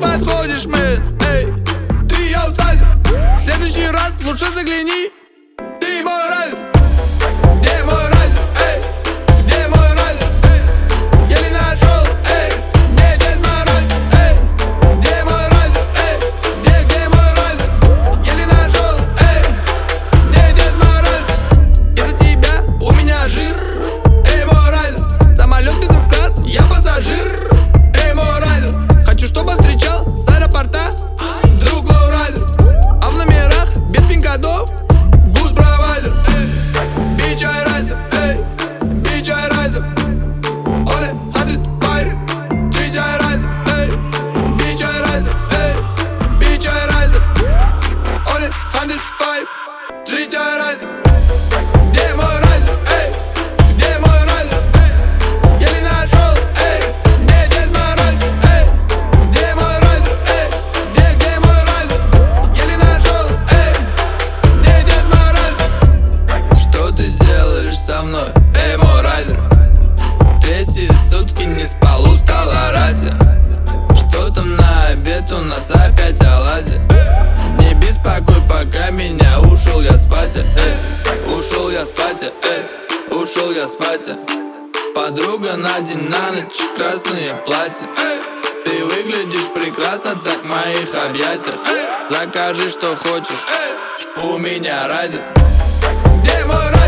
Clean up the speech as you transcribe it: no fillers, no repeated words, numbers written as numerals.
подходишь, мэн, эй, ты аутсайдер. В следующий раз лучше загляни, ты мой райдер. Где мой райдер, эй, где мой райдер, эй, еле нашел, эй, где здесь мой райдер, эй, где мой райдер, эй, где мой райдер, еле нашел, эй, где здесь мой райдер. Из-за тебя у меня жир, эй, мой райдер. Самолет бизнес-класс, я пассажир, эй, мой райдер. Хочу, чтобы встречал с аэропорта друг лоурайдер, а в номерах без пин-кодов гуд-провайдер. Bitch, I rise up, эй, bitch, I rise up. On it, 105, bitch, I rise up, эй, bitch, I rise up, эй, bitch, I rise up. On it, 105, bitch, I rise up. Где мой райдер, эй, где мой райдер, эй, еле нашел, эй, где здесь мой райдер, эй, где мой райдер, эй, где мой райдер, еле нашел, эй, где здесь мой райдер. Что ты делаешь со мной, эй, мой райдер? Третьи сутки не спал, устала ради. Что там на обед, у нас опять оладьи. Не беспокой, пока меня ушел я спать, эй, ушел я спать, эй, ушел я спать. Подруга на день на ночь, красные платья. Ты выглядишь прекрасно так в моих объятиях. Закажи, что хочешь, у меня райдер. Где мой райдер?